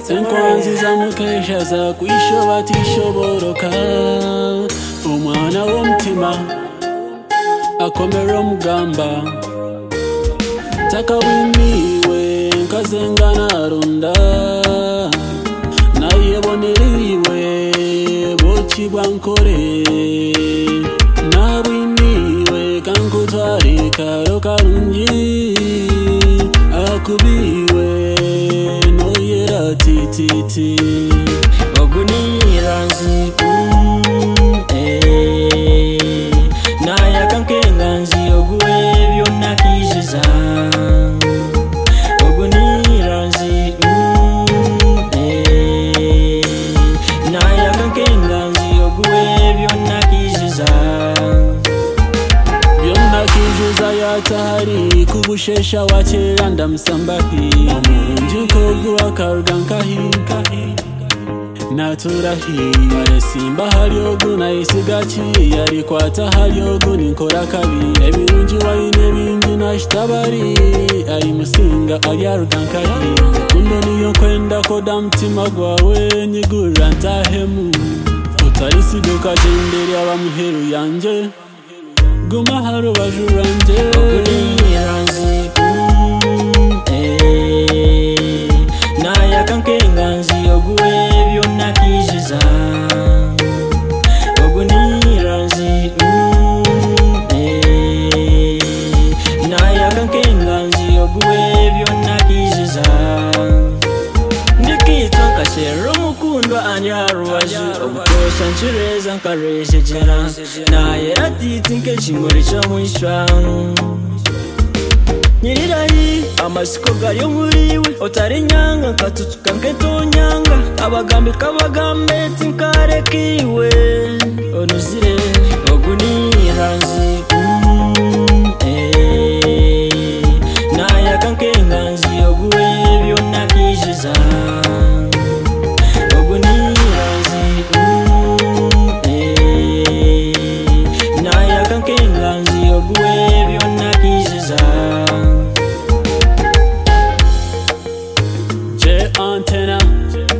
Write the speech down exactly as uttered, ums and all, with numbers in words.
Enkwanzi za mukesha za kwisho batishoboroka umwana w'omutima akomera omugamba taka wimiwe nkazengana ronda nayeboneriwe bokibwa nkore nabwimiwe kankutware karo karungi akubiwe noyera tititi oguniranzi eh naya kankenganzi oguwe byonna kijiza oguniranzi eh naya kankenganzi oguwe byonna kijiza byonna kijiza yatahari kubushesha wakera ndamusambahi omurungi koguwa karugankahi naturahi aresimba halyogu nayisigaki yarikwata halyogu ninkora kabi ebirungi waine bingi nashitabari ari musinga ari arugankahi kundo niyo kwenda koda mutima gwawe nyigurira ntahemu utarisiduka genderi abamuheru yanje guma harubaju rwanje oguniranzi eh naya kankenganzi oguwe byonna kijiza oguniranzi eh naya kankenganzi oguwe byonna kijiza ndikitwa nkashera omukundwa anyarubaje obukosa nshireza nkareshejera naye atiti nk'ekimuri ky'omwishwa nyirirayi amasiko gayo muriwe otari nyanga nkatutuka nketonyanga abagambe kabagambe tinkarekiwe onuzire oguniranzi eh naya kankenganzi oguwe byonna kijiza oguniranzi eh naya kankenganzi oguwe byonna kijiza J Antenna